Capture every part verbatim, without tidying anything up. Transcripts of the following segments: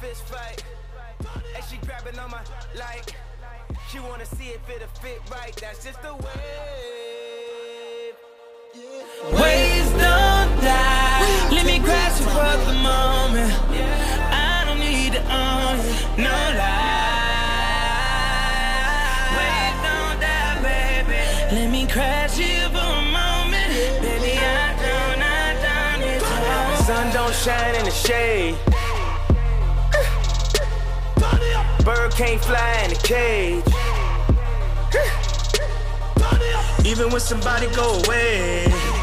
fist fight. And she grabbing on my like. She wanna see if it'll fit right. That's just the wave. Waves don't die. Let me grasp you for the moment. I don't need to own you, no lie. Waves don't die, baby. Let me crash you for a moment. Baby, I don't, I don't need to own you. Sun don't shine in the shade. Bird can't fly in a cage. Even when somebody go away,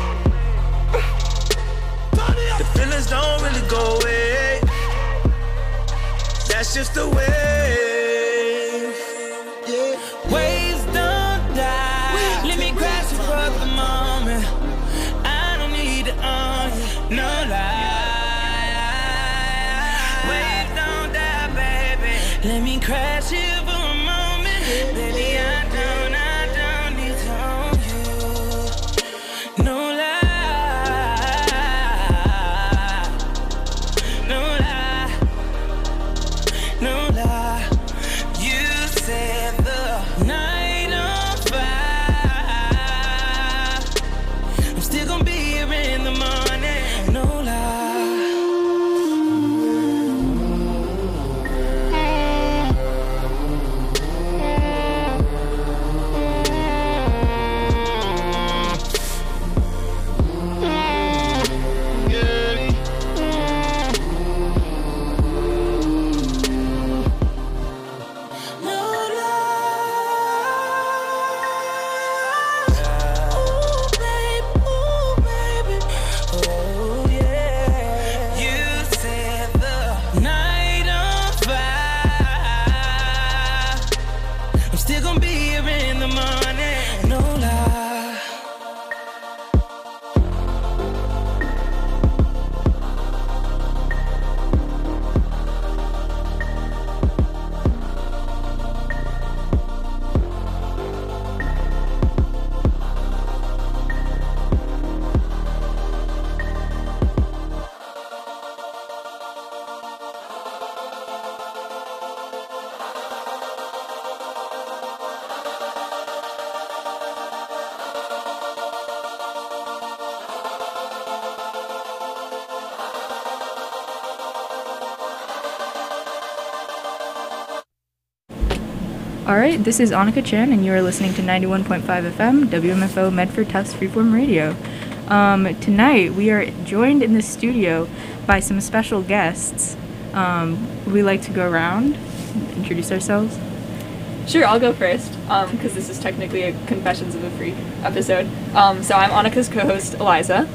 the feelings don't really go away. That's just the way. Yeah. Waves don't die. Let me grasp you for the moment. I don't need to own you, no lie. Waves don't die, baby. Let me crash you for a moment. Baby, I don't, I don't need to own you, no lie. No lie. No lie. You set the night on fire. I'm still gonna be here in the morning. No lie. Alright, this is Annika Chan, and you are listening to ninety-one point five F M, W M F O Medford Tufts Freeform Radio. Um, tonight, we are joined in the studio by some special guests. Um, would we like to go around, introduce ourselves? Sure, I'll go first, because um, this is technically a Confessions of a Freak episode. Um, so I'm Annika's co-host, Eliza,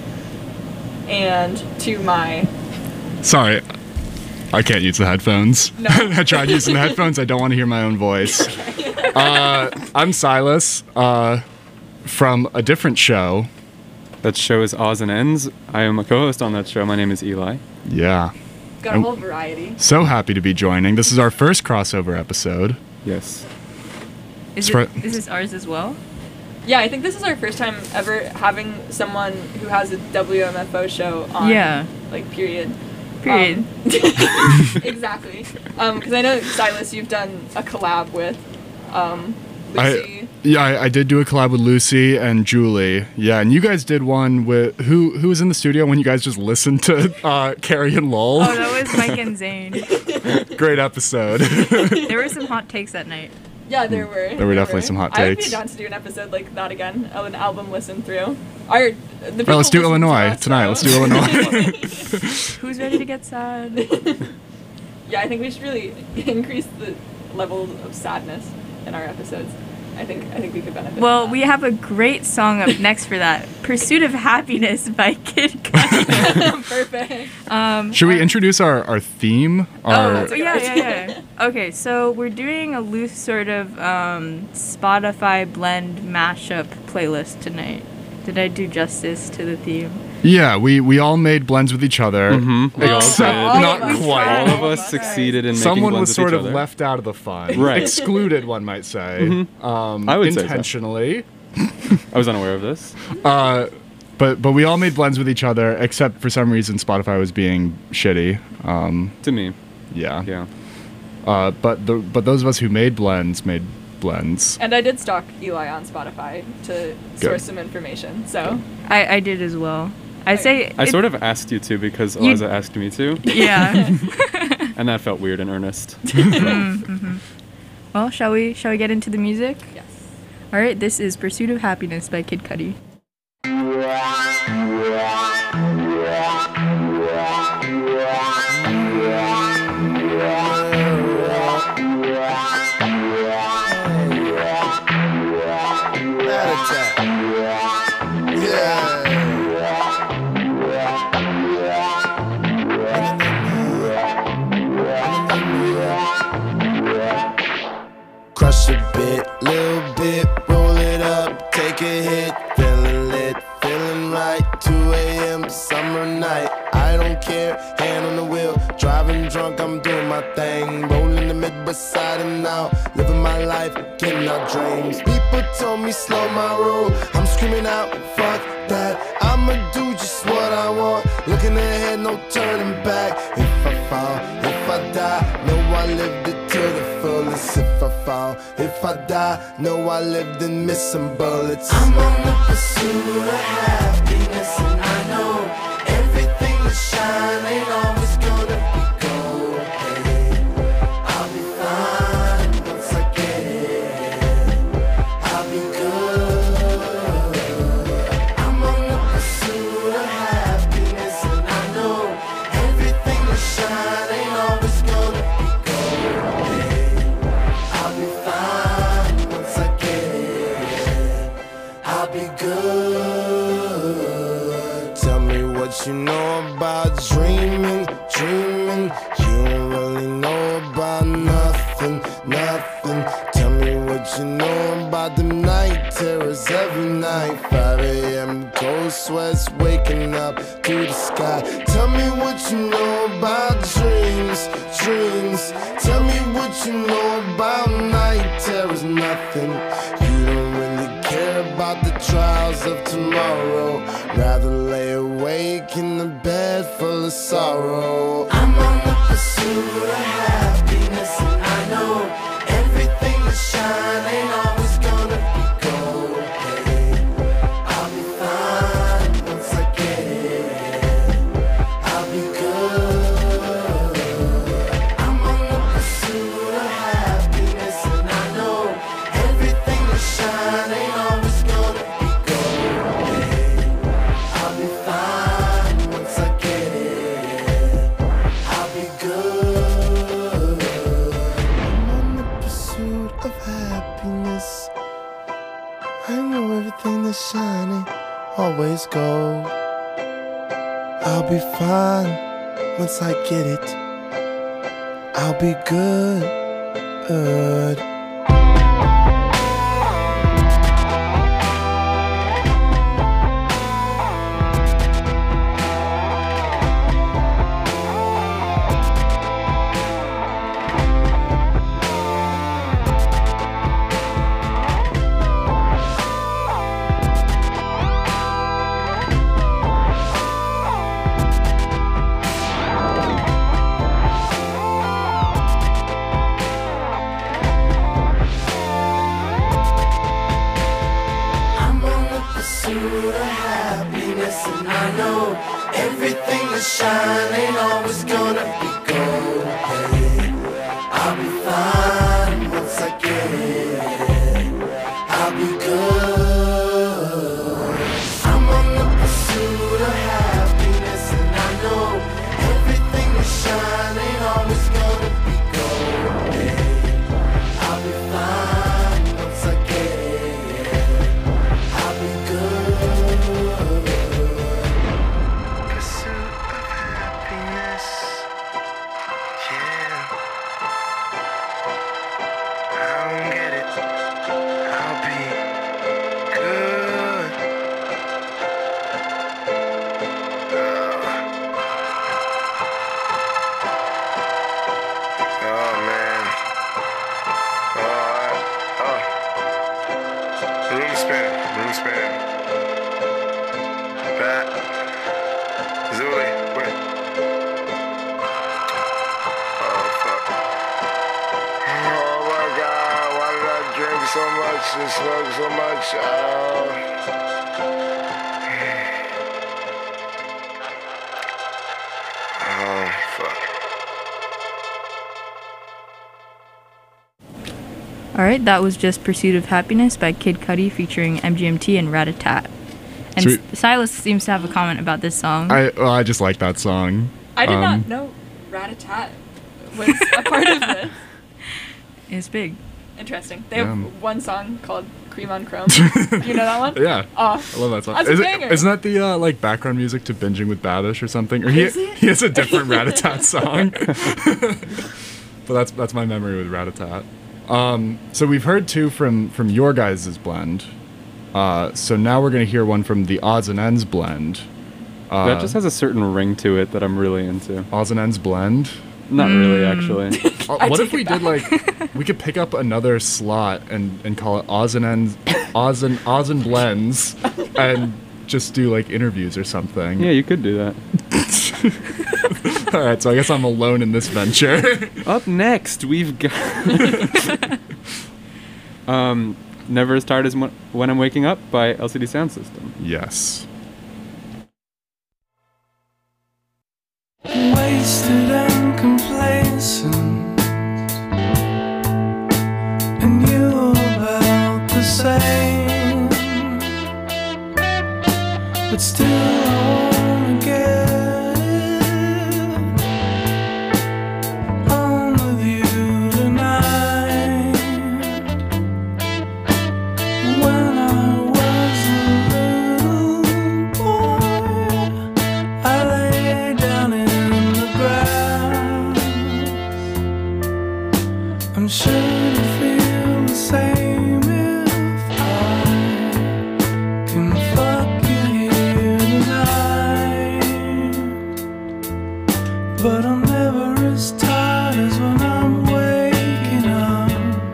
and to my... Sorry, I can't use the headphones. No. I tried using the headphones. I don't want to hear my own voice. uh, I'm Silas, uh, from a different show. That show is Oz and Ends. I am a co-host on that show. My name is Eli. Yeah. Got a whole variety. So happy to be joining. This is our first crossover episode. Yes. Is, For- it, is this ours as well? Yeah, I think this is our first time ever having someone who has a W M F O show on. Yeah. Like, period. Period. Um, exactly. Um, because I know, Silas, you've done a collab with um, Lucy. I, yeah, I, I did do a collab with Lucy and Julie. Yeah, and you guys did one with... Who who was in the studio when you guys just listened to uh, Carrie and Lowell? Oh, that was Mike and Zane. Great episode. There were some hot takes that night. Yeah, there were. There were definitely some hot I would takes. be down to do an episode like that again, of an album listen through. Our, the Well, people let's do listen to Illinois us, tonight. so- Let's do Illinois. Who's ready to get sad? Yeah, I think we should really increase the level of sadness in our episodes. I think I think we could benefit. Well, from we have a great song up next for that. Pursuit of Happiness by Kid Cudi. that. Perfect. Um, Should we introduce our, our theme? Oh, Our, that's Oh, yeah, yeah, yeah. Okay, so we're doing a loose sort of um, Spotify blend mashup playlist tonight. Did I do justice to the theme? yeah, we, we all made blends with each other. Mm-hmm. We all Except did. All not of us. quite. All of All us of us. succeeded in making Someone blends was with sort each of other. left out of the fun. Right. Excluded, one might say. Mhm. Um, I would say so. intentionally. I was unaware of this. Uh, but but we all made blends with each other, except for some reason Spotify was being shitty. Um, To me. Yeah. Yeah. Uh, but the but those of us who made blends made blends. And I did stalk Eli on Spotify to source some information. So I, I did as well. I say I it- sort of asked you to because You- Eliza asked me to, yeah. and that felt weird and earnest. Mm-hmm. Well, shall we shall we get into the music? yes. All right, this is "Pursuit of Happiness" by Kid Cudi. Crush a bit, little bit, roll it up, take a hit, feeling lit, feeling right, two a.m. summer night, I don't care, hand on the wheel, driving drunk, I'm doing my thing, rolling the Midwest side and out, living my life, getting out dreams. People told me slow my roll, I'm screaming out, fuck that, I'ma do just what I want, looking ahead, no turning back. If I fall, if I die, know I lived it to the fullest. If I fall, if I die, know I lived and missed some bullets. I'm on the pursuit of happiness, and I know everything that shine ain't always gonna be gold. Hey, I'll be fine once I get it. I'll be good. I'm on the pursuit of happiness, and I know everything that shine ain't always gonna be gold. Hey, I'll be fine once I get it. I'll be good. Tell me what you know about dreaming, dreaming. You don't really know about nothing, nothing. Tell me what you know about the night terrors every night. five a.m. cold sweats waking up to the sky. Tell me what you know about dreams, dreams. Tell me what you know about night terrors, nothing. You don't really care about the trials of tomorrow. Rather lay awake in the bed full of sorrow. I'm on the pursuit of happiness, and I know everything that shine ain't always gonna be gold. Hey, I'll be fine once I get it. I'll be good. I'm on the pursuit of happiness, and I know everything that shine ain't always gonna be gold. Hey, I'll be fine once I get it. I'll be good. I'm on the pursuit of happiness. I know everything that's shining always gold. I'll be fine once I get it. I'll be good. good. I'm on the pursuit of happiness, and I know everything that shine ain't always gonna be gold. Hey, I'll be fine once I get it. I'll be good. I'm on the pursuit of happiness, and I know everything that shine ain't always gonna be gold. Hey, I'll be fine once I get it. I'll be good. Pursuit of happiness, yeah. I don't get it. I'll be good. Oh man. Oh, oh. Room spin, room spin. Pat. Zuli, wait. Oh so much, you smoke so much. Oh. Oh, fuck. Alright, that was just Pursuit of Happiness by Kid Cudi featuring M G M T and Rat-a-Tat. And Sweet. S- Silas seems to have a comment about this song. I well, I just like that song. I did Um, not know Rat-a-Tat was a part of this. It's big. Interesting. They have Um, one song called Cream on Chrome. You know that one? Yeah. Oh, I love that song. That's a Is banger. it, isn't that the uh, like background music to Binging with Babish or something? Or he Is it? he has a different Rat-a-Tat song. But that's that's my memory with Rat-a-Tat. Um, so we've heard two from from your guys' blend. Uh, so now we're gonna hear one from the Odds and Ends blend. Uh, that just has a certain ring to it that I'm really into. Odds and Ends blend. Not really, actually. Uh, I what take if we it did like we could pick up another slot and and call it Oz and Ends, Oz and Oz and Blends, and just do like interviews or something. Yeah, you could do that. All right, so I guess I'm alone in this venture. Up next, we've got um, "Never as Tired as Mo- When I'm Waking Up" by L C D Sound System. Yes. Wasted and complacent, and you about the same, but still I wanna get on with you tonight. When I was a little boy, I lay down in the grass. I'm sure you feel the same if I can fuck you here tonight. But I'm never as tired as when I'm waking up.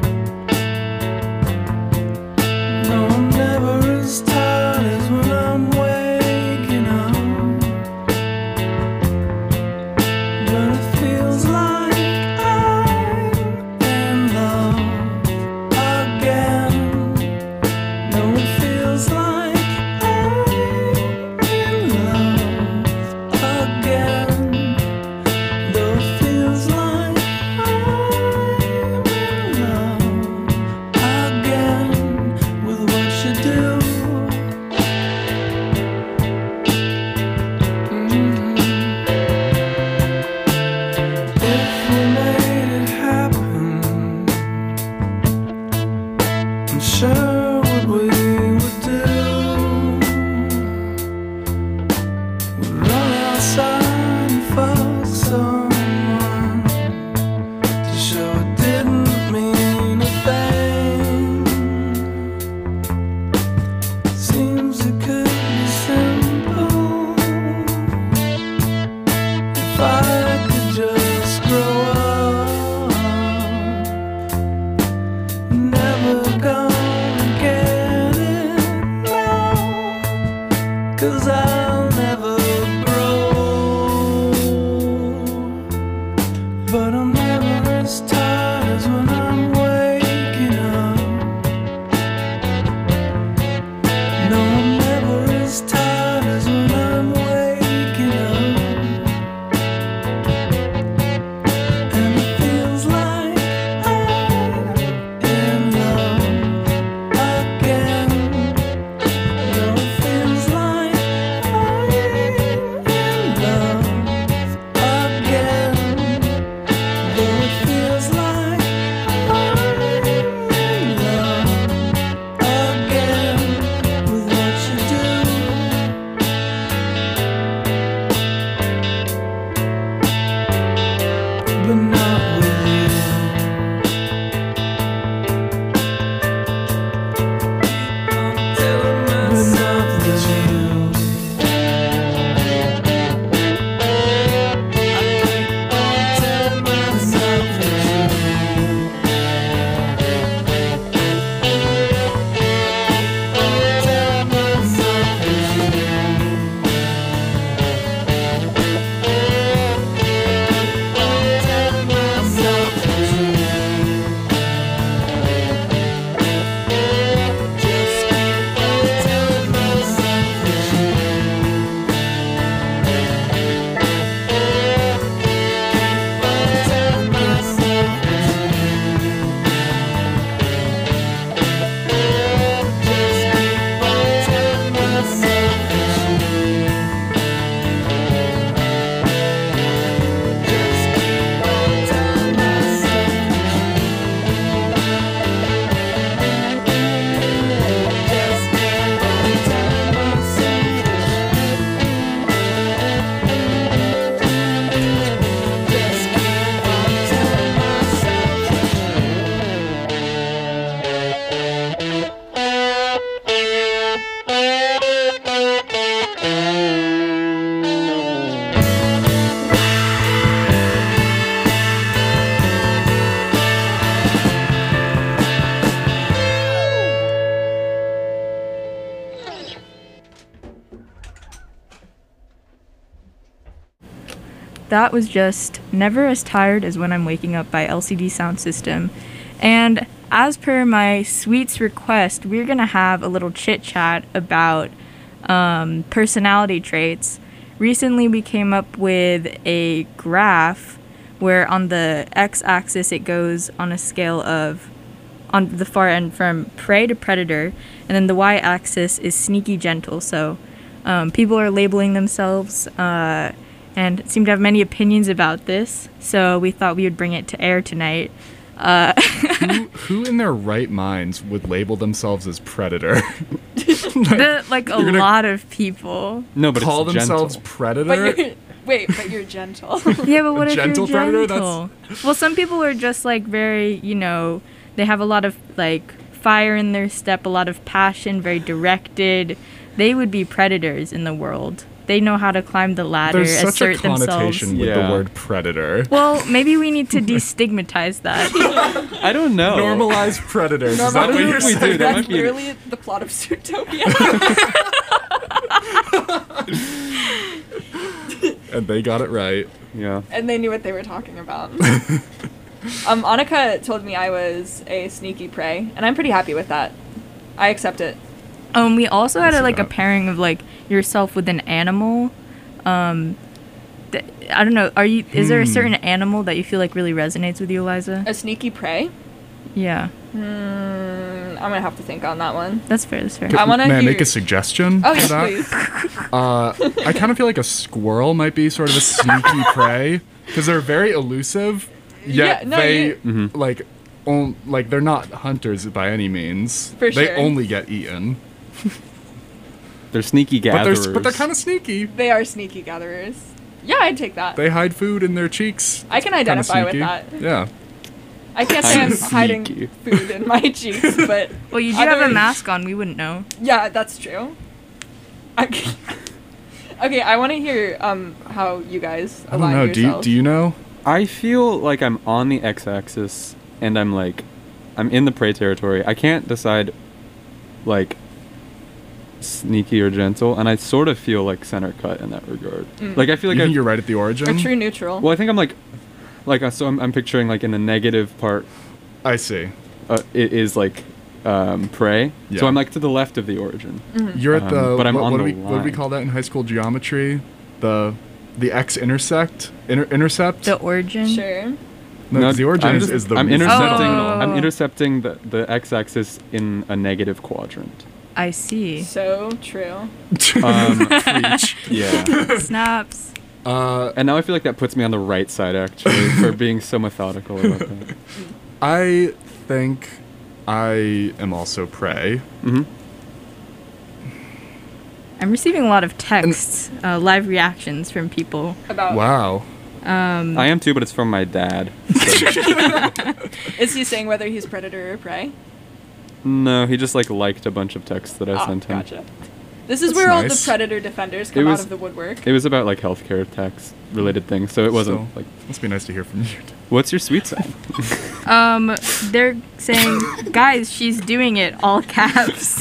No, I'm never as tired as when I'm waking up. But it feels like I'm in love that was just Never As Tired As When I'm Waking Up by L C D Sound System. And as per my Sweets request, we're going to have a little chit-chat about um, personality traits. Recently, we came up with a graph where on the x-axis it goes on a scale of, on the far end, from prey to predator, and then the y-axis is sneaky gentle. So um, people are labeling themselves uh, and seem to have many opinions about this. So we thought we would bring it to air tonight. Uh, who, who in their right minds would label themselves as predator? like, the, like a you're gonna lot of people. No, but call it's themselves gentle. predator. But you're, wait, but you're gentle. Yeah, but what if gentle you're predator? gentle? Well, some people are just like very, you know, they have a lot of like fire in their step, a lot of passion, very directed. They would be predators in the world. They know how to climb the ladder, There's such a assert themselves. connotation with Yeah. the word predator. Well, maybe we need to destigmatize that. I don't know. Normalize predators. Is that I don't what know you're if we saying? do. That That's might be- literally the plot of Zootopia. And they got it right. Yeah. And they knew what they were talking about. um, Annika told me I was a sneaky prey, and I'm pretty happy with that. I accept it. Um, we also had a, see like a that. pairing of like yourself with an animal. Um, th- I don't know. Are you? Is there a Hmm. certain animal that you feel like really resonates with you, Eliza? A sneaky prey? Yeah, Mm, I'm gonna have to think on that one. that's fair. That's fair. I wanna May I hear- make a suggestion Oh, for yes, that? please. Uh, I kind of feel like a squirrel might be sort of a sneaky prey because they're very elusive. Yet Yeah, no, they you- Mhm. like, on, like they're not hunters by any means. For they sure. only get eaten. They're sneaky But gatherers. they're but they're kind of sneaky. They are sneaky gatherers. Yeah, I'd take that. They hide food in their cheeks. I can Kinda identify with sneaky. that. Yeah. I can't say I'm Kinda hiding sneaky. food in my cheeks, but Well, you do have a other- mask on. We wouldn't know. Yeah, that's true. I- okay, I want to hear um how you guys I don't align know. Do you yourselves. do you know? I feel like I'm on the x-axis and I'm like, I'm in the prey territory. I can't decide, like, sneaky or gentle, and I sort of feel like center cut in that regard. Mm. Like I feel like you I think you're right at the origin. Or true neutral? Well, I think I'm like, like uh, so I'm, I'm picturing like in the negative part, I see. uh, it is like um, prey. Yeah. So I'm like to the left of the origin. Mm-hmm. You're at Um, the. but I'm what, on what do the we what do we line. call that in high school geometry? The the x intersect inter- intercept. The origin. Sure. no, 'cause the origin I'm is, just- is the I'm is the intercepting. terminal. I'm intercepting the the x-axis in a negative quadrant. I see. So true. Um, Preach. yeah. Snaps. Uh, And now I feel like that puts me on the right side actually for being so methodical about that. I think I am also prey. hmm I'm receiving a lot of texts, uh, live reactions from people. About Wow. Um, I am too, but it's from my dad. is he saying whether he's predator or prey? No, he just like liked a bunch of texts that I Ah, sent him. gotcha. This is That's where all the nice. predator defenders come was- out of the woodwork. It was about like healthcare tax related things, so it wasn't So- like. Must be nice to hear from you. What's your sweet sign? Um, they're saying, guys, she's doing it, all caps.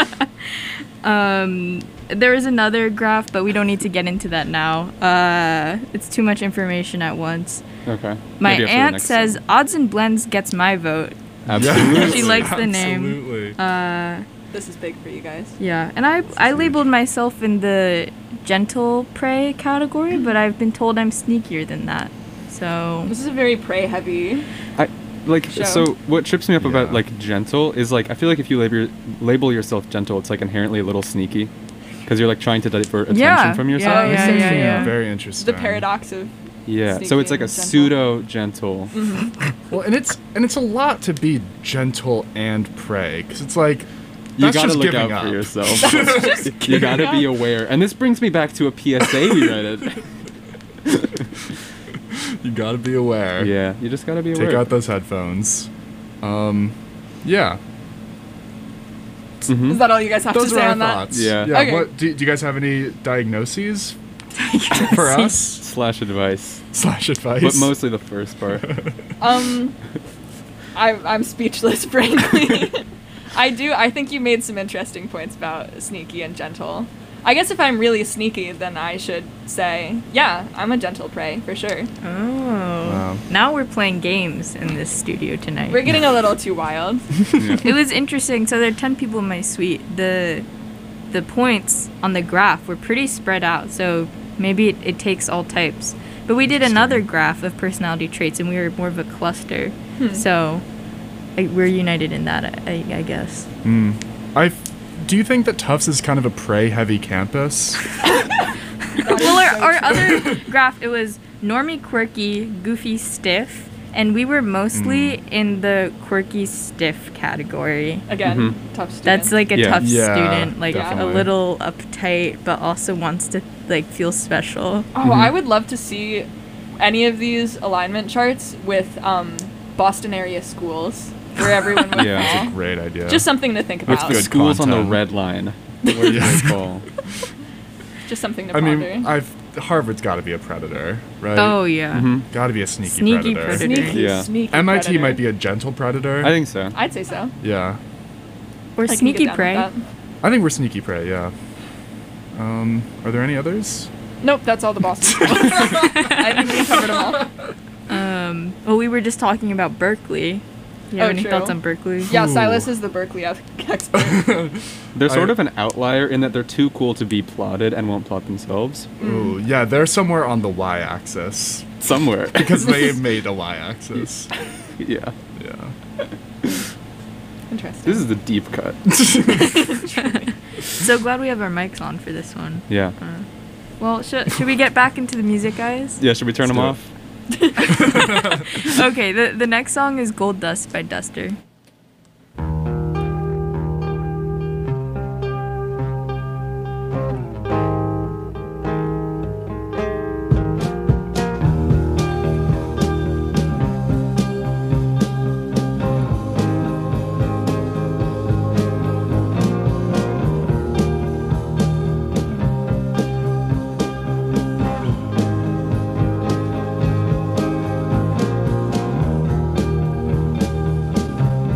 um, there is another graph, but we don't need to get into that now. Uh, it's too much information at once. Okay. My Maybe after the aunt next says song. odds and blends gets my vote. Absolutely. She likes the name. Absolutely. Uh, This is big for you guys. yeah, and I I labeled myself in the gentle prey category, but I've been told I'm sneakier than that. So This is a very prey heavy. I like Show. so. What trips me up about Yeah. like gentle is like I feel like if you label label yourself gentle, it's like inherently a little sneaky, because you're like trying to divert attention Yeah, from yeah, yourself. yeah, yeah, yeah. Very interesting. The paradox of Yeah, so Sneaky it's like a and gentle. pseudo gentle. Well, and it's and it's a lot to be gentle and prey because it's like You that's gotta just look giving out up. for yourself. You gotta be aware, and this brings me back to a P S A we read. You gotta be aware. Yeah, you just gotta be aware. Take out those headphones. Um, yeah. Mhm. Is that all you guys have Those to are say our on that? thoughts. Yeah. Yeah. Okay. What do, do you guys have any diagnoses for us slash advice, slash advice? but mostly the first part. Um, I, I'm speechless, frankly. I do. I think you made some interesting points about sneaky and gentle. I guess if I'm really sneaky, then I should say, yeah, I'm a gentle prey for sure. Oh. Wow. Now we're playing games in this studio tonight. We're getting a little too wild. It was interesting. So there are ten people in my suite. The the points on the graph were pretty spread out. So maybe it, it takes all types. But we did another graph of personality traits, and we were more of a cluster. Hmm. So I, we're united in that, I, I guess. Mm. I do you think that Tufts is kind of a prey-heavy campus? Well, our, our other graph, it was normie, quirky, goofy, stiff, and we were mostly Mm. in the quirky, stiff category. Again, Mhm. tough student. That's like a Yeah. tough Yeah, student, like definitely. a little uptight, but also wants to like feel special. Oh, Mhm. I would love to see any of these alignment charts with um, Boston area schools where everyone would Yeah. That's a fall. great idea. Just something to think With about. the good schools on the content. red line. Where do they fall? Just something to I ponder. mean, I've Harvard's got to be a predator, right? Oh yeah. Mhm. Got to be a sneaky, Sneaky predator. predator. sneaky, Yeah. sneaky M I T predator. might be a gentle predator. I think so. I'd say so. Yeah. Or I can sneaky get down with prey. that. I think we're sneaky prey. Yeah. Um, are there any others? Nope, that's all the Boston schools. I think we covered them all. Um. Well, we were just talking about Berkeley. You have Oh, any true. thoughts on Berkeley? Yeah, Ooh. Silas is the Berkeley ec- expert. They're sort I- of an outlier in that they're too cool to be plotted and won't plot themselves. Ooh, yeah, they're somewhere on the y-axis Somewhere. because they made a y-axis. yeah. Yeah. Interesting. This is the deep cut. So glad we have our mics on for this one. Yeah. Uh, well, should should we get back into the music, guys? Yeah, should we turn Let's them do off? Okay. The the next song is Gold Dust by Duster. Thank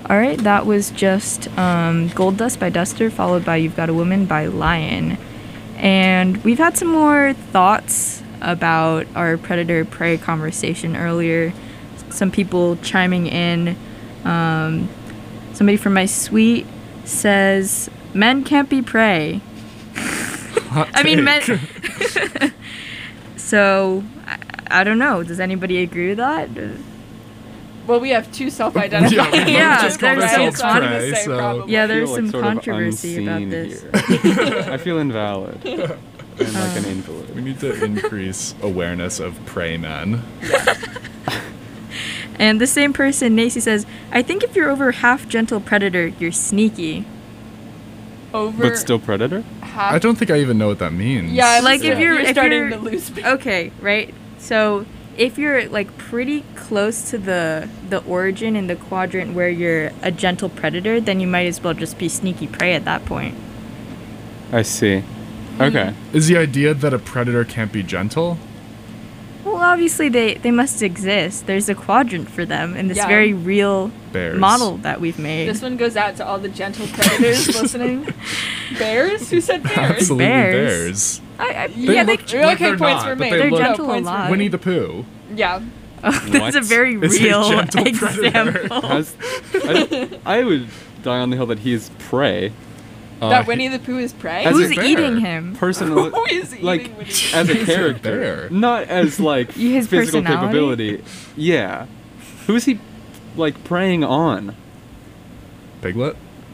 All right, that was just um, Gold Dust by Duster, followed by You've Got a Woman by Lion. And we've had some more thoughts about our predator-prey conversation earlier. Some people chiming in. Um, somebody from My Suite says, men can't be prey. Hot I mean, men... take. So, I, I don't know. Does anybody agree with that? Well, we have two self-identified. Yeah, we both Yeah, just call there's ourselves some prey, say so- probably. Yeah, I there's feel, some sort of controversy about unseen this. here. I feel invalid. And like an Um, invalid. We need to increase awareness of prey men. And the same person, Nacy, says, I think if you're over half gentle predator, you're sneaky. Over But still predator? half. I don't think I even know what that means. Yeah, I'm Like, saying if you're- if starting you're- to lose me. Okay, right? So if you're like pretty close to the the origin in the quadrant where you're a gentle predator, then you might as well just be sneaky prey at that point. I see. Okay. Is the idea that a predator can't be gentle? Well, obviously they, they must exist. There's a quadrant for them in this Yeah. very real Bears. model that we've made. This one goes out to all the gentle predators listening. Bears? Who said bears? Absolutely Bears. bears. I, I, They yeah, look they, like okay, they're points not, for but me. they they're look gentle a points for lot. Winnie the Pooh. Yeah. Oh, that's a What? very Is he a real gentle predator? example. Has, I, I would die on the hill that he is prey. Uh, that Winnie the Pooh is prey? As Who's a bear. eating him? Personally, Who is eating like Winnie the as a He's a character, bear. not as like His physical personality? capability. Yeah, who is he like preying on? Piglet?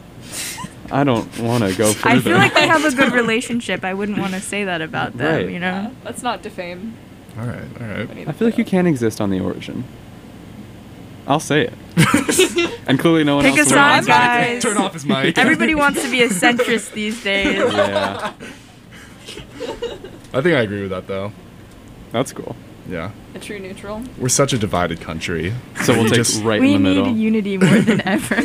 I don't want to go further. I feel like they have a good relationship. I wouldn't want to say that about them, Right. you know? Yeah, let's not defame All right, all right. Winnie the I feel like Pooh. you can't exist on the origin. I'll say it. And clearly no one Pick else a will. side, guys. Turn off his mic. Everybody wants to be a centrist these days. Yeah, I think I agree with that, though. that's cool. Yeah. A true neutral. We're such a divided country. So we'll We take just- right We in the need middle. unity more than ever.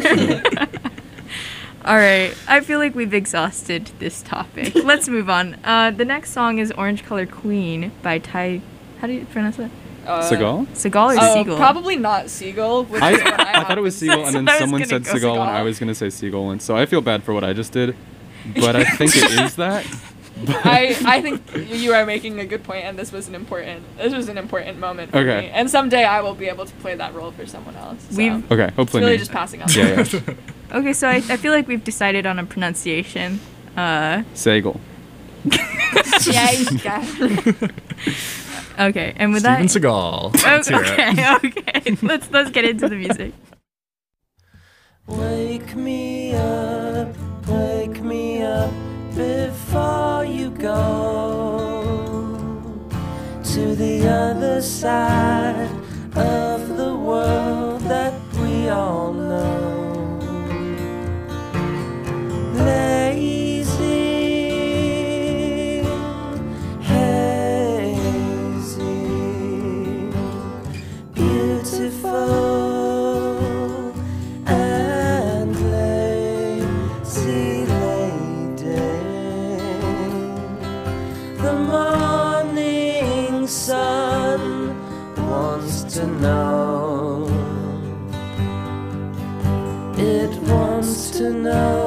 All right, I feel like we've exhausted this topic. Let's move on. Uh, the next song is Orange Color Queen by Ty. How do you pronounce it? Uh, Seagal? Seagal or Oh, Seagull? probably not Seagull. Which I, is what I thought it was Seagull, and then That's what I was someone gonna said go Seagull, and Seagal. I was gonna say Seagull once. So I feel bad for what I just did, but I think it is that. But I, I think you are making a good point, and this was an important this was an important moment for Okay. me. And someday I will be able to play that role for someone else. So. We've- okay, It's hopefully really me. just passing on. Yeah, yeah. Okay, so I, I feel like we've decided on a pronunciation. Uh, Seagull. yeah, you got it. okay, and with Steven that. Seagal. Let's hear it. Okay, okay. Let's let's get into the music. Wake me up, wake me up before you go to the other side of the world that we all know. Lazy, hazy, beautiful and lazy lady. The morning sun wants to know. It wants to know.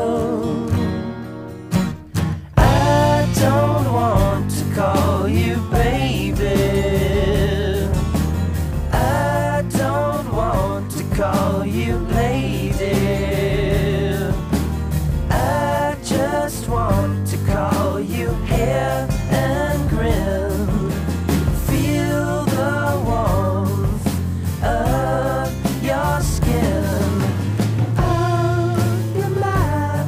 I don't want to call you baby. I don't want to call you lady. I just want to call you hair and grin. Feel the warmth of your skin. Oh, you're mine.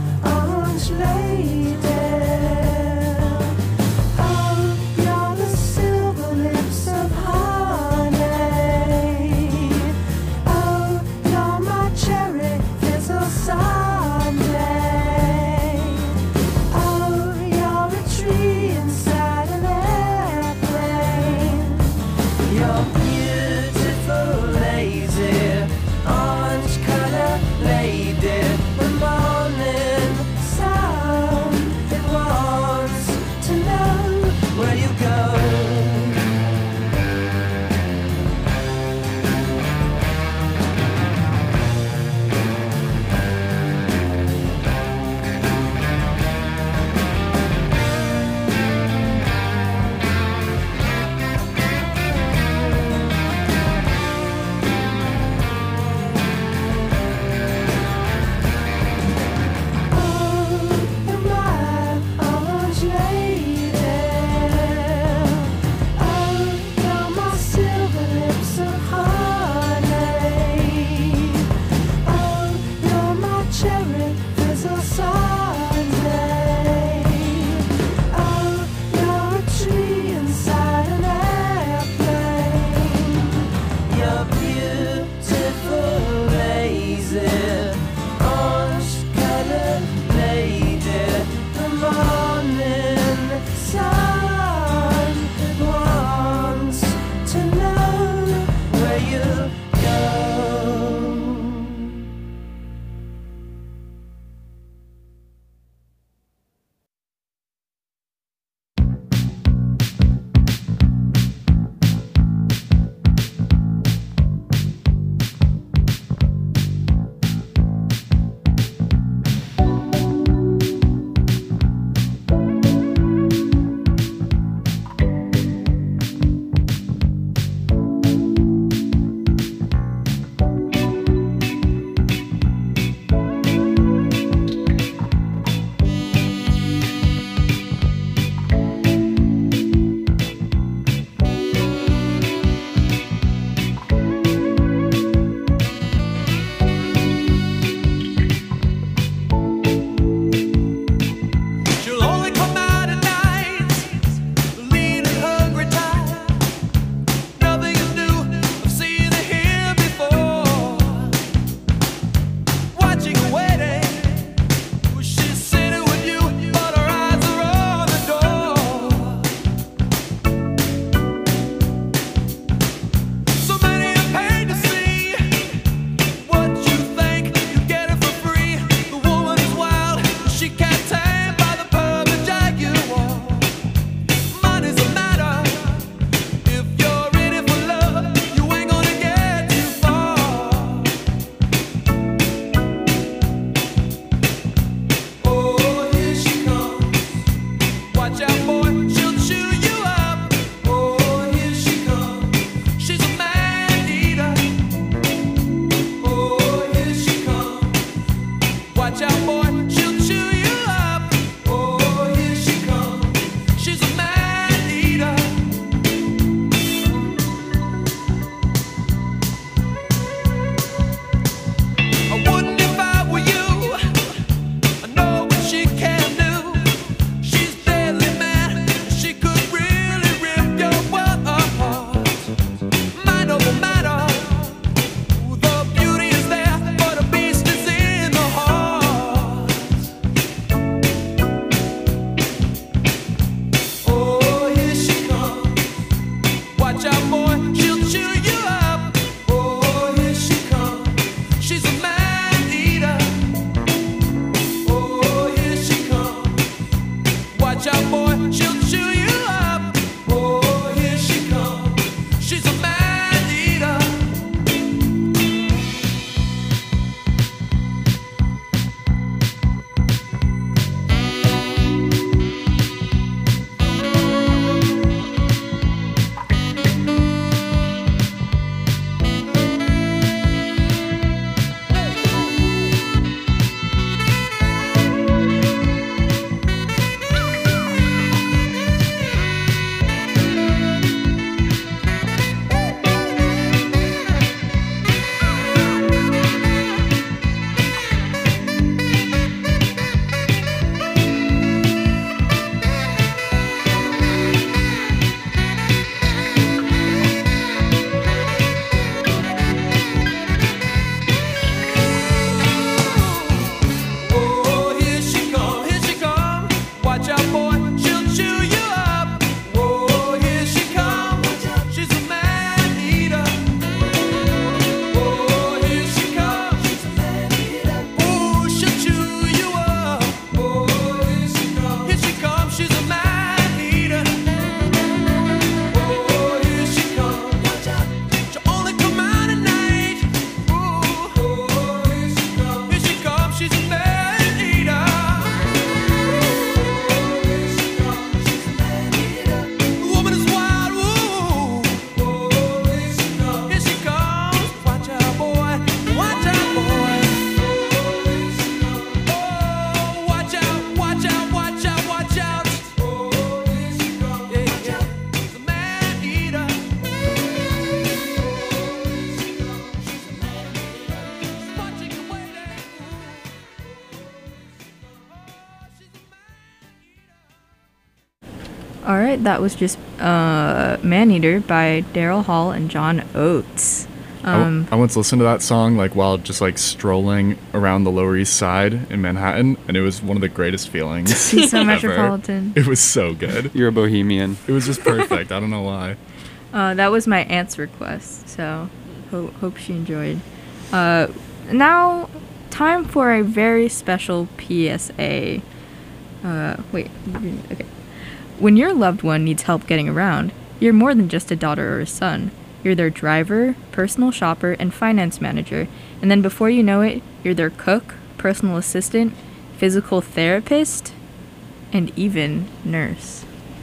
All right, that was just uh, Maneater by Daryl Hall and John Oates. I, w- Um, I once listened to that song like while just like strolling around the Lower East Side in Manhattan, and it was one of the greatest feelings. She's so ever. metropolitan. It was so good. You're a bohemian. It was just perfect. I don't know why. Uh, that was my aunt's request, so ho- hope she enjoyed. Uh, now, time for a very special P S A. Uh, wait, okay. When your loved one needs help getting around, you're more than just a daughter or a son. You're their driver, personal shopper, and finance manager. And then before you know it, you're their cook, personal assistant, physical therapist, and even nurse.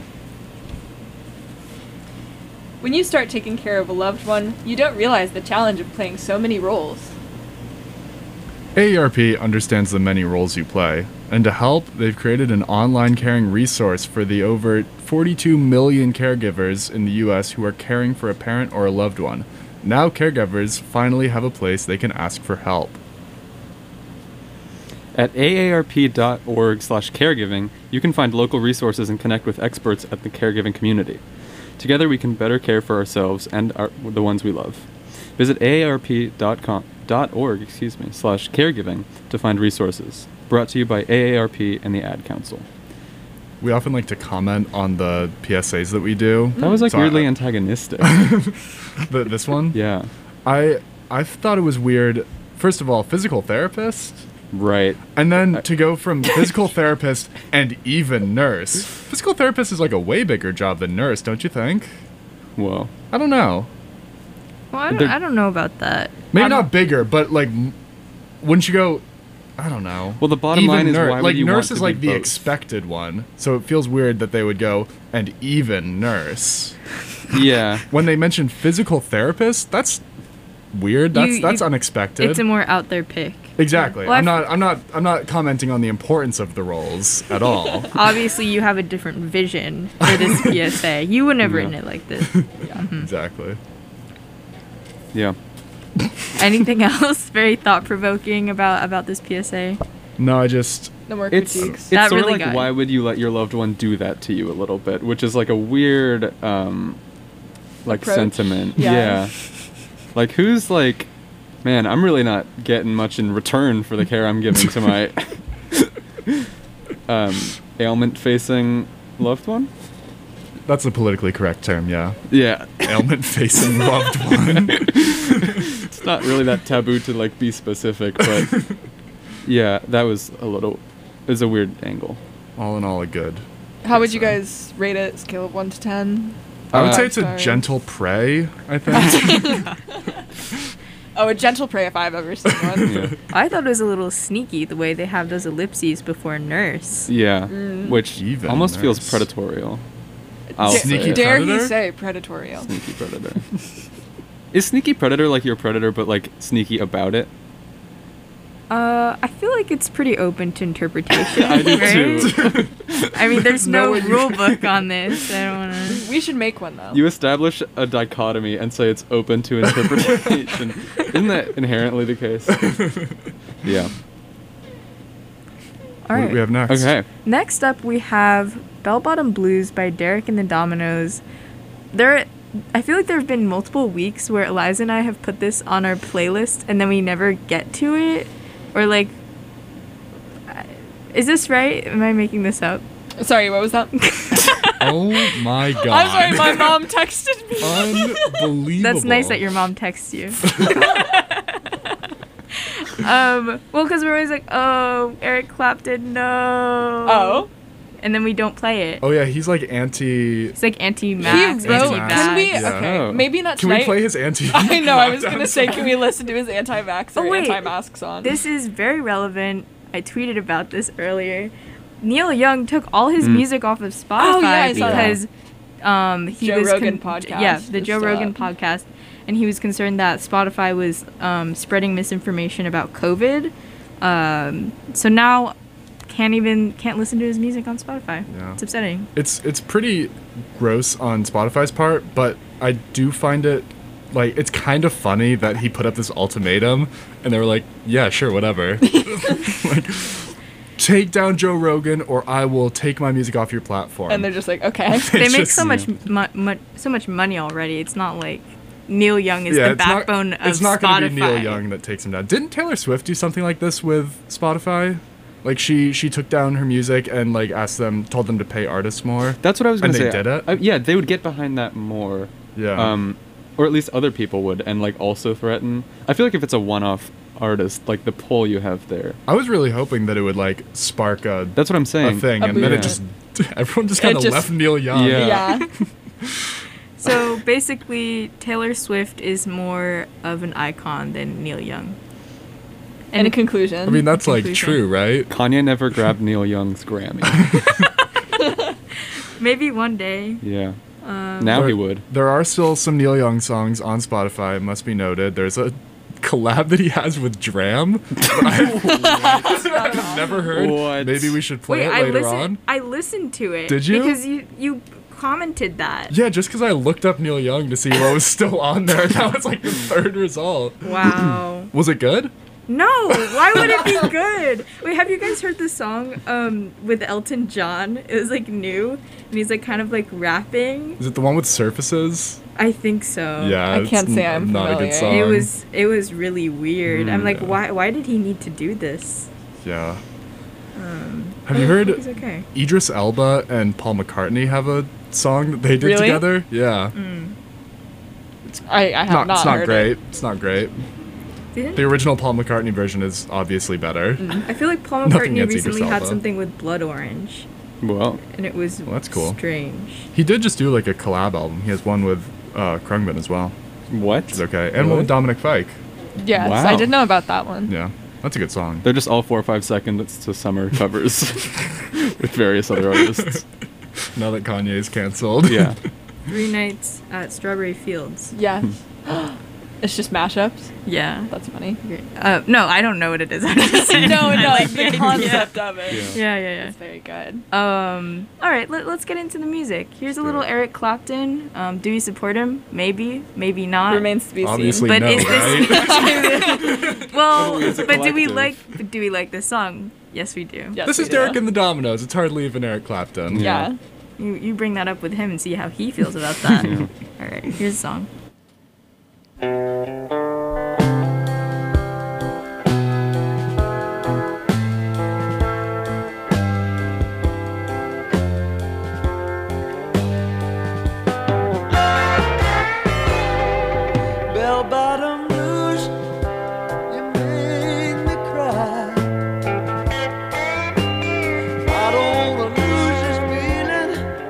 When you start taking care of a loved one, you don't realize the challenge of playing so many roles. A A R P understands the many roles you play, and to help, they've created an online caring resource for the over forty-two million caregivers in the U S who are caring for a parent or a loved one. Now caregivers finally have a place they can ask for help. At A A R P dot org slash caregiving, you can find local resources and connect with experts at the caregiving community. Together we can better care for ourselves and our, the ones we love. Visit A A R P dot org excuse me, slash caregiving to find resources. Brought to you by A A R P and the Ad Council. We often like to comment on the P S As that we do. That was like So I- weirdly antagonistic. the, this one? Yeah. I I thought it was weird. First of all, physical therapist, Right. and then to go from physical therapist and even nurse. Physical therapist is like a way bigger job than nurse, don't you think? Whoa. I don't know. Well, I don't, They're- I don't know about that. Maybe I'm- not bigger, but like, m- wouldn't you go? I don't know. Well, the bottom Even line is nur- why would like you nurse want to is be like the both? expected one, so it feels weird that they would go and even nurse. Yeah. When they mention physical therapist, that's weird. That's You- that's you- unexpected. It's a more out there pick. exactly. Well, I'm I not. I'm not. I'm not commenting on the importance of the roles at all. Obviously, you have a different vision for this P S A. You wouldn't have Yeah. written it like this. Exactly. Yeah. Anything else very thought provoking about about this P S A? No, I just. No more It's critiques. it's That sort really of like got why you. would you let your loved one do that to you a little bit, which is like a weird um like Approach? sentiment. Yeah. Like who's like, man, I'm really not getting much in return for the care I'm giving to my um ailment facing loved one? That's the politically correct term. Yeah. Yeah. Ailment facing loved one. It's not really that taboo to like be specific, but yeah, that was a little is a weird angle. All in all, a good. How would you Sorry. guys rate it? Scale of one to ten. I would Uh, say it's a Stars. gentle prey. I think. Oh, a gentle prey if I've ever seen one. Yeah. I thought it was a little sneaky the way they have those ellipses before nurse. Yeah. Mm. Which Even almost feels nurse. predatorial. I'll Da- say Sneaky it. Dare he predator? say predatorial? Sneaky predator. Is sneaky predator like your predator, but like sneaky about it? Uh, I feel like it's pretty open to interpretation. I do right? too. I mean, there's no no way you- rule book on this. I don't want to. We should make one though. You establish a dichotomy and say it's open to interpretation. Isn't that inherently the case? Yeah. All What right. do we have next? Okay. Next up, we have Bell Bottom Blues by Derek and the Dominoes. There, I feel like there have been multiple weeks where Eliza and I have put this on our playlist and then we never get to it, or like, I- is this right? Am I making this up? Sorry, what was that? Oh my god. I'm sorry, my mom texted me. Unbelievable. That's nice that your mom texts you. um, well, because we're always like, oh, Eric Clapton, no. Oh. And then we don't play it. Oh yeah, he's like anti. It's like anti-max, He wrote. anti-vax. Can we? Yeah. Okay, Oh. maybe not Can tonight. we play his anti? I know. I was gonna lockdown say, song? can we listen to his anti-vax Oh, or wait. anti-mask song? This is very relevant. I tweeted about this earlier. Neil Young took all his Mm. music off of Spotify Oh, yeah, I saw that. because um, he Joe was Rogan podcast Yeah, the and Joe Rogan stuff. podcast, and he was concerned that Spotify was um, spreading misinformation about COVID. Um, so now can't even can't listen to his music on Spotify. Yeah. It's upsetting. It's it's pretty gross on Spotify's part, but I do find it like it's kind of funny that he put up this ultimatum and they were like, yeah, sure, whatever. Like, take down Joe Rogan, or I will take my music off your platform. And they're just like, okay. They It's make just- so much mu- mu- so much money already. It's not like Neil Young is yeah, the it's not, backbone of it's not Spotify. gonna be Neil Young that takes him down. Didn't Taylor Swift do something like this with Spotify? Like she she took down her music and like asked them, told them to pay artists more. That's what I was And gonna they say. did it? I- yeah, they would get behind that more. Yeah. Um, or at least other people would, and like also threaten. I feel like if it's a one-off artist, like the pull you have there. I was really hoping that it would like spark a That's what I'm a saying. thing, A and then it movement. just everyone just It kind of just- left Neil Young. Yeah. Yeah. So basically, Taylor Swift is more of an icon than Neil Young. In conclusion. I mean that's like Conclusion. true, right? Kanye never grabbed Neil Young's Grammy. Maybe one day. Yeah. Um, Now there, he would. There are still some Neil Young songs on Spotify, it must be noted. There's a collab that he has with Dram. I've, I've never heard. What? Maybe we should play Wait, it I later listened. on. I listened to it. Did you? Because you you commented that. Yeah, just because I looked up Neil Young to see what was still on there. That was like the third result. Wow. Was it good? No, why would it be good? Wait, have you guys heard the song um, with Elton John? It was like new, and he's like kind of like rapping. Is it the one with surfaces? I think so. Yeah, I it's can't say n- I'm not a familiar. good song. It was it was really weird. I'm Mm, like, yeah. why why did he need to do this? Yeah. Um, Have you I heard think It's okay. Idris Elba and Paul McCartney have a song that they did Really? together? Yeah. Mm. I, I have Not, not, it's not heard great. it. It's not great. Didn't- The original Paul McCartney version is obviously better. I feel like Paul Nothing McCartney against Idris recently had Elba. something with Blood Orange, Well, and it was Well, that's cool. strange. He did just do like a collab album. He has one with uh, Krungman as well. what? Which is okay. And one Really? with Dominic Fike. Yes, Wow. I did know about that one. Yeah. That's a good song. They're just all four or five seconds to summer covers with various other artists. Now that Kanye is canceled. Yeah. Three Nights at Strawberry Fields. Yes. It's just mashups. Yeah. That's funny. Uh, no, I don't know what it is. I'm just saying. no, I no, like the idea. concept of it. Yeah. Yeah, yeah, It's very good. yeah. Um, all right, let, let's get into the music. Here's a do little it. Eric Clapton. Um, do we support him? Maybe, maybe not. Remains to be Obviously seen. But no, is right? well, As a but do we collective. like? But do we like this song? Yes, we do. Yes, This we is Derek do. and the Dominoes. It's hardly even Eric Clapton. Yeah. Yeah. You you bring that up with him and see how he feels about that. Yeah. All right, here's the song. Bell bottom blues, you make me cry. I don't wanna lose this feeling.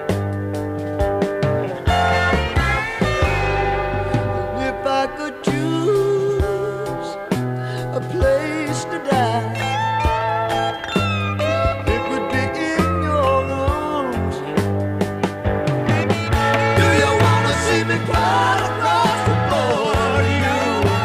If I could choose a place to die, it would be in your arms. Do you wanna see me cry across the floor to you?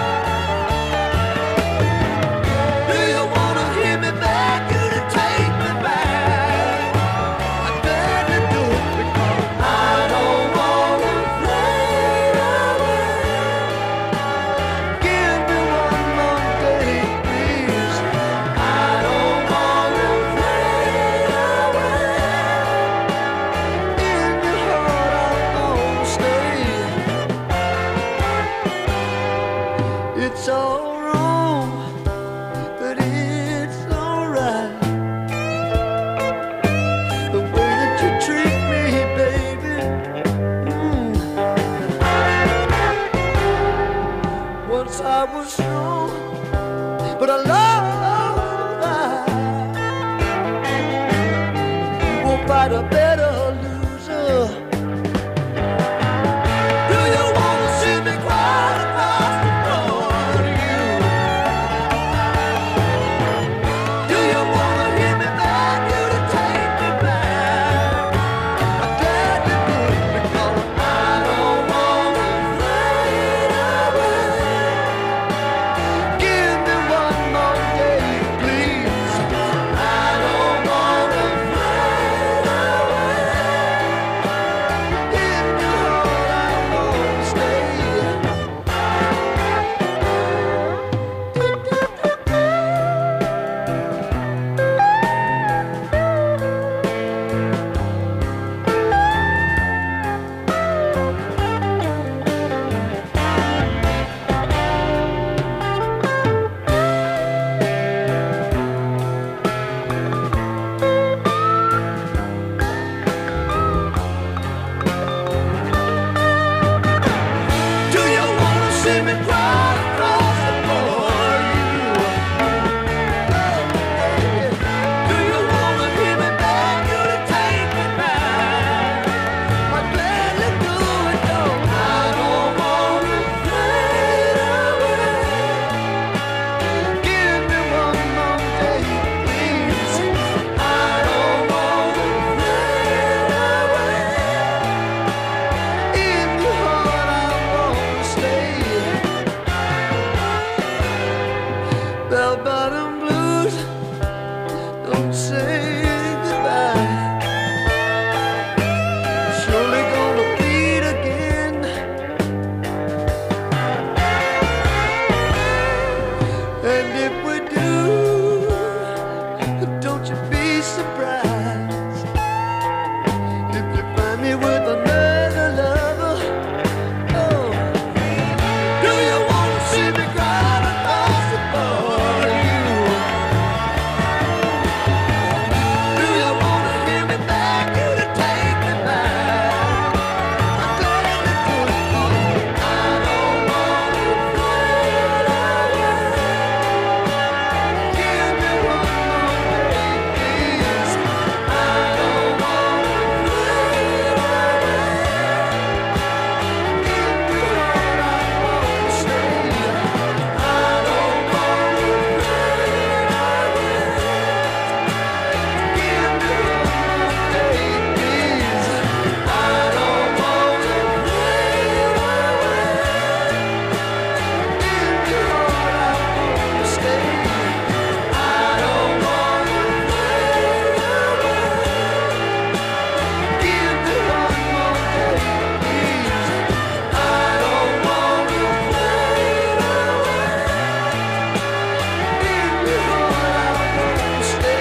Do you wanna hear me beg you to take me back? I beg you do it because I don't wanna fade away. Give me one more day, please. I don't wanna fade away. In your heart I'll always stay. It's all wrong, but it's alright. The way that you treat me, baby. Mm. Once I was strong, but I love that. You won't fight a better loser. Do you wanna see me cry across the floor to you? Do you wanna hear me beg you to take me back? I'm glad you do because I don't wanna fade away. Give me one more day, please. I don't wanna fade away. bell-bottom blues don't say goodbye. Surely gonna bleed again. And if we do, don't you be surprised if you find me with another lover. Oh, do you want to see me cry across the floor? Do you want to hear me beg you to take me back? I'm glad to do it for you. I don't want to fade away. Give me one more day, please. I don't want to fade away. Give me what I want to say. I don't want to fade away. Give me one more day, please. I don't want to fade away. Give me what I want to say. I don't want to fade away. Give me one more day, please. I don't want to fade away. Give me what I want to say.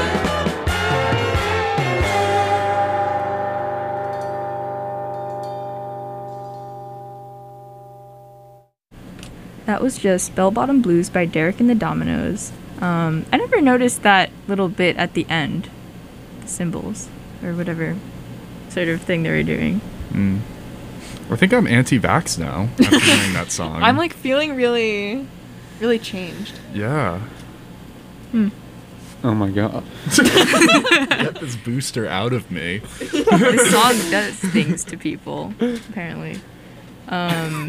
That was just Bell Bottom Blues by Derek and the Dominoes. Um, I never noticed that little bit at the end, the cymbals, or whatever sort of thing they were doing. Mm. I think I'm anti-vax now after hearing that song. I'm like feeling really, really changed. yeah. Oh my god. Get this booster out of me. This song does things to people, apparently. Um,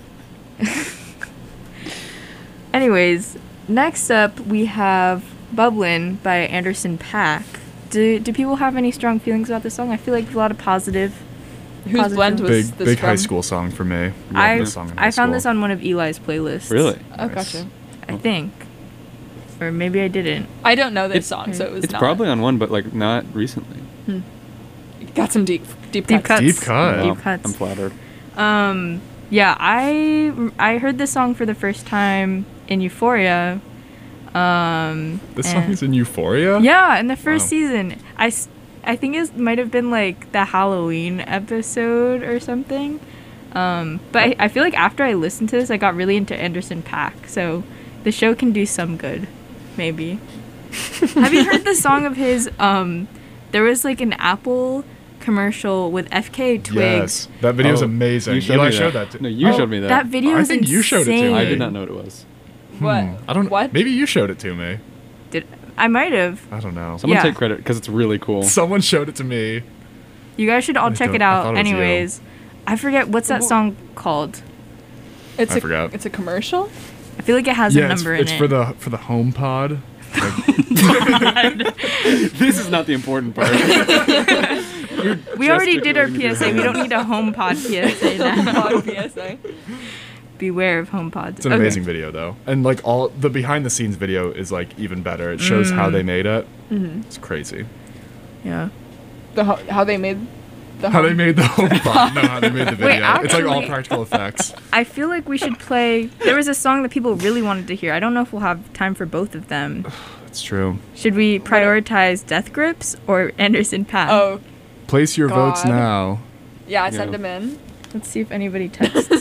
anyways, next up we have Bubblin' by Anderson .Paak. Do do people have any strong feelings about this song? I feel like a lot of positive. Whose Positive. blend was Big this big from? high school song for me. Love I this song in high I found school. this on one of Eli's playlists. Really? Oh, Nice. gotcha. I think, or maybe I didn't. I don't know this It's- song, so it was It's not. probably on one, but like not recently. got some deep, deep, Deep cuts. cuts. Deep cut. Deep Wow, cuts. I'm flattered. Um, yeah, I I heard this song for the first time in Euphoria. Um, This song and- is in Euphoria? Yeah, in the first Wow. season. I, s- I think it might have been like the Halloween episode or something. Um, but I, I feel like after I listened to this, I got really into Anderson .Paak. So the show can do some good, maybe. Have you heard the song of his? Um, there was like an Apple commercial with F K Twigs. Yes. That video is Oh, amazing. You showed Eli me that. showed that to No, you Oh, showed me that. That video I is think insane. you showed it to me. I did not know what it was. What? Hmm, I don't. What? Maybe you showed it to me. Did I might have. I don't know. Someone Yeah. take credit because it's really cool. Someone showed it to me. You guys should all I check don't- it I out. thought it was you. Anyways, I forget what's that Wh- song called. It's I a, forgot. It's a commercial. I feel like it has yeah, a it's, number it's in for it. the for the home pod. Like, This is not the important part. You're We already did our gesticulating with P your S A. We don't need a HomePod P S A now. Pod P S A. Beware of HomePods. it's an Okay. amazing video though, and like all the behind the scenes video is like even better. It shows how Mm. they made it. Mm-hmm. It's crazy. Yeah. The ho- how they made the How home- they made the home pod. No, how they made the video. Wait, it's like all actually- practical effects. I feel like we should play. There was a song that people really wanted to hear. I don't know if we'll have time for both of them. It's true. Should we prioritize Death Grips or Anderson .Paak? Oh Place your votes God. now. yeah, I Yeah. sent them in. Let's see if anybody texts.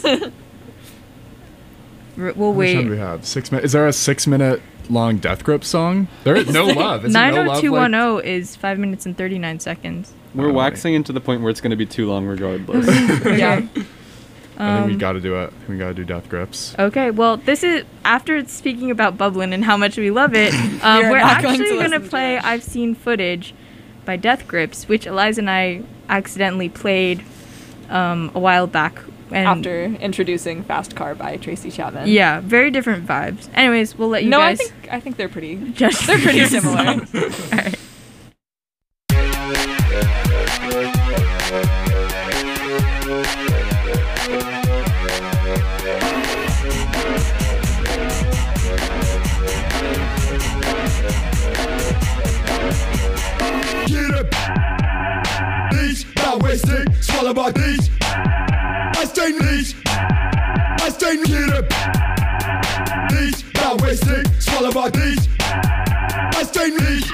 R- we'll How much time do wait. we have? Six minutes. Is there a six minute long Death Grip song? There is no love. Is it nine no oh love? two one like- oh is five minutes and thirty-nine seconds. We're Oh, wait. waxing into the point where it's going to be too long regardless. Yeah. I think we Um, gotta do it. We gotta do Death Grips. Okay, well, this is after speaking about Bubblin' and how much we love it. Um, are we're not going actually to gonna listen to play it. "I've Seen Footage" by Death Grips, which Eliza and I accidentally played um, a while back. And After introducing Fast Car by Tracy Chapman. yeah, very different vibes. Anyways, we'll let you No, I guys think I think they're pretty. judge. They're pretty for similar. yourself. All right. wasted, swallow my beats. I stay niche.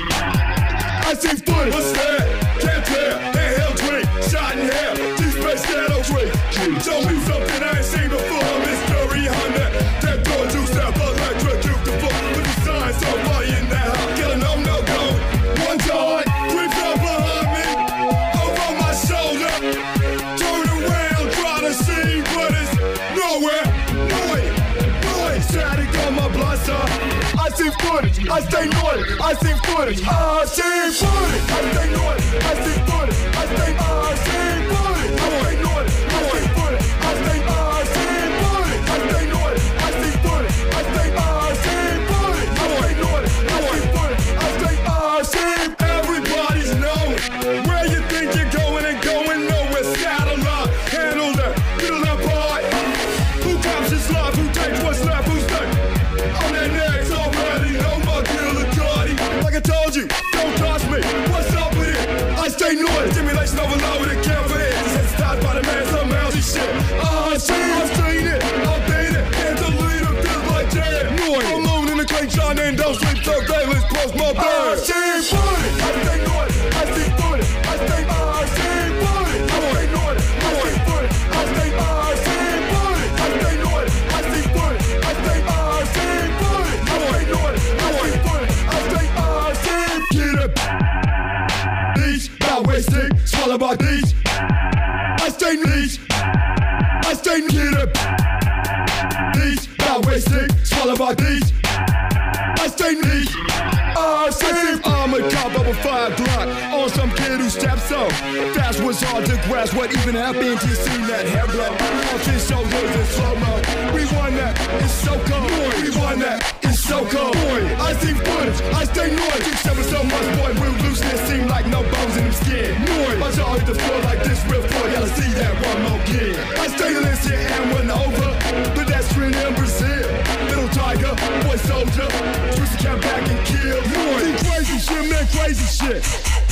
I see footage. What's that? Can't tell. Handheld drink, shot in hell. Deep space shadow drink. Show me something I ain't seen before. Mystery on that. That door juice that electrocute the floor. With the sign, somebody in that house. Kill a no no go. One time, three fell behind me. Over my shoulder. Turn around, try to see, but it's nowhere. Noise, noise. Static on my blood, son. I see footage, I stay naughty, I see footage, I see footage, I stay naughty, I see footage, I stay, I see footage, I stay naughty, I see footage, I stay, I see footage, I stay naughty, I see footage, I stay, I see footage, I stay naughty, I see footage, I stay, I see. Everybody's knowing where you think you're going and going nowhere. Saddle up, handle that, feel that part. Who captures life? Who takes what's left? Who's next? On that next already, know my killer Cardi. Like I told you, don't touch me. What's up with it? I stay naughty. Stimulation overloaded, care for it. Desensitized by the man, some else shit. I see, I've seen it, I've been it. And the leader feels like jam. Naughty. Full moon in the crate, shine and don't sleep so day. Let's close my bed. I see footage. I stay naughty. I see footage. I stay, I see footage. I stay naughty. I see footage. I stay, I see footage. I stay naughty. I see footage. I stay, I see footage. I stay naughty. I see footage. I stay, I see. Get up. These, not wasted. Swallow my beats. I stay niche. I stay get up. These, not wasted. Swallow my beats. I stay niche. I see. I'm a cop of a five block on some kid who steps up. Fast was hard to grasp what even happened to see that hair blow. Off his shoulders in slow-mo. We won that, it's so cold. We won that, it's so cold. I see footage, I stay naughty. Keep showing so much, boy, real looseness. Seem like no bones in him skin. Watch all hit the floor like this real floor. Y'all see that one more kid. I stay illicit and went over. Pedestrian in Brazil. Little tiger, boy soldier. Twist the cat back and kill. See crazy shit, man, crazy shit.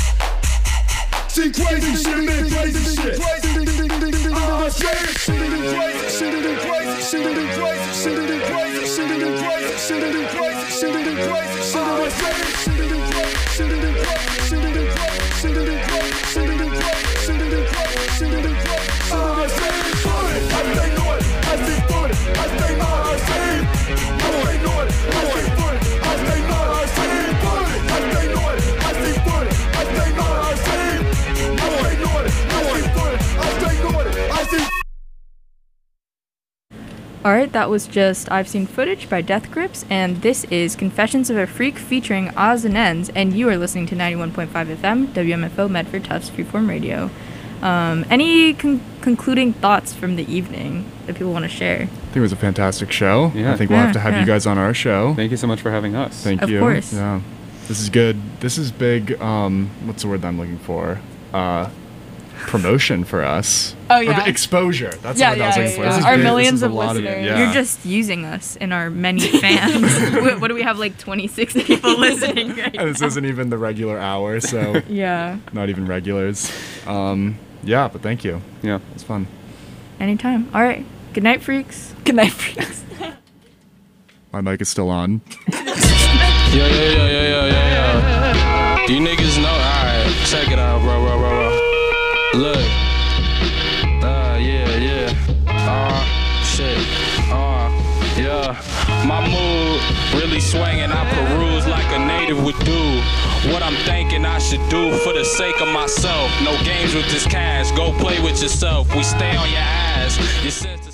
See crazy shit, man, crazy shit. Ah, shit, shit it is crazy, shit it is crazy, shit it is crazy, shit it is crazy, shit it is crazy, shit it is crazy, shit it is crazy, shit it is crazy, shit it is crazy, shit it is crazy, shit it is crazy, shit it is crazy, shit it is crazy, shit it is crazy, shit it is crazy. Ah, shit, footage, I stay naughty, I see footage, I stay, I see, I stay naughty, I see footage, I stay naughty, I see footage, I stay naughty, I see footage, I stay naughty, I see, I stay naughty, I see footage, I stay naughty, I see. Alright, that was just I've Seen Footage by Death Grips, and this is Confessions of a Freak featuring Oz and Ends, and you are listening to ninety-one point five F M, W M F O Medford Tufts Freeform Radio. Um, any con- concluding thoughts from the evening that people want to share? I think it was a fantastic show. Yeah. I think we'll Yeah, have to have yeah. you guys on our show. Thank you so much for having us. Thank Of you. course. Yeah. This is good. This is big. Um, what's the word that I'm looking for? Uh, promotion for us. Oh, Or yeah. the exposure. That's Yeah, the word I was yeah, looking for. yeah. This is Our big. This millions is a of lot it. listeners. Yeah. You're just using us and our many fans. what, what do we have, like twenty-six people listening right And this now? isn't even the regular hour, so Yeah, not even regulars. Um, yeah, but thank you. Yeah. It's fun. anytime. Alright, good night, freaks. Good night, freaks. My mic is still on. Yo, yo, yo, yo, yo, yo, yo. You niggas know? Alright, check it out, bro, bro, bro, bro. Look. Uh, yeah, yeah. Uh, shit. Uh, yeah. My mood really swinging. I peruse like a native would do. What I'm thinking I should do for the sake of myself. No games with this cash. Go play with yourself. We stay on your ass. Your senses